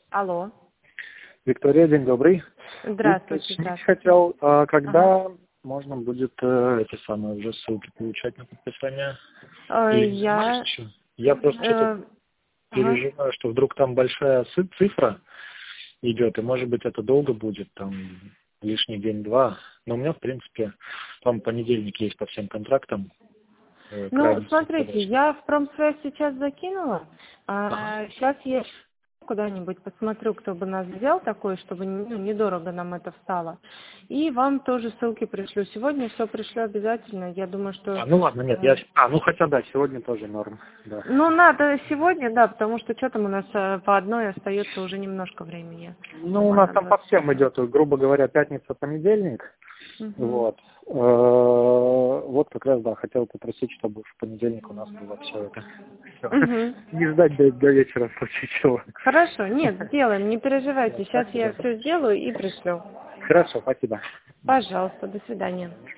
Алло. Виктория, день добрый. Здравствуйте, Уточнить здравствуйте. хотел, когда можно будет эти самые уже ссылки получать на подписание? Или не знаешь Я... еще? Я просто что-то Ага. переживаю, что вдруг там большая цифра идет, и может быть это долго будет, там лишний день-два. Но у меня, в принципе, там понедельник есть по всем контрактам. Ну, Крайний срок смотрите, подачи. я в промсвязь сейчас закинула. Ага. Сейчас я куда-нибудь посмотрю, кто бы нас взял такой, чтобы недорого нам это встало. И вам тоже ссылки пришлю. Сегодня все пришлю обязательно. Я думаю, что... Ну ладно, нет, ну хотя да, сегодня тоже норм, да. Ну, надо сегодня, да, потому что что там у нас по одной остается уже немножко времени. Ну, у Думаю, нас там надо... по всем идет, грубо говоря, пятница, понедельник. Мгм. Вот. Вот как раз, да, хотел попросить, чтобы в понедельник у нас было все это. Всё. Мгм. Не ждать до вечера в случае чего. Хорошо, нет, сделаем, не переживайте. Сейчас Спасибо. я все сделаю и пришлю. Хорошо, спасибо. Пожалуйста, до свидания.